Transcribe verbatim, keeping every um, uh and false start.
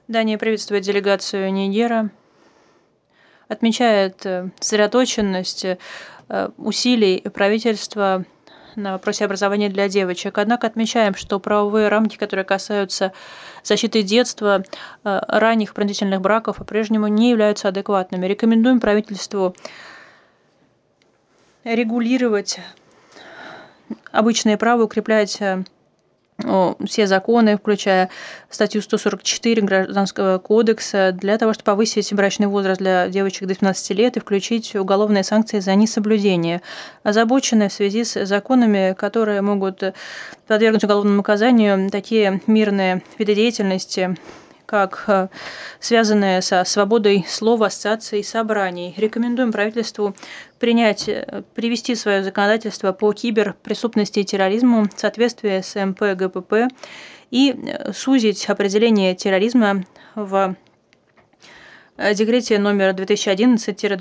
Дания приветствует делегацию Нигера, отмечает э, сосредоточенность э, усилий правительства на вопросе образования для девочек. Однако отмечаем, что правовые рамки, которые касаются защиты детства, э, ранних принудительных браков, по-прежнему не являются адекватными. Рекомендуем правительству регулировать обычное право, укреплять э, о, все законы, включая статью сто сорок четыре Гражданского кодекса, для того, чтобы повысить брачный возраст для девочек до пятнадцати лет и включить уголовные санкции за несоблюдение. Озабочены в связи с законами, которые могут подвергнуть уголовному наказанию такие мирные виды деятельности, как связанные со свободой слова, ассоциаций и собраний. Рекомендуем правительству принять, привести свое законодательство по киберпреступности и терроризму в соответствии с эм пэ гэ пэ пэ и сузить определение терроризма в декрете номер две тысячи одиннадцать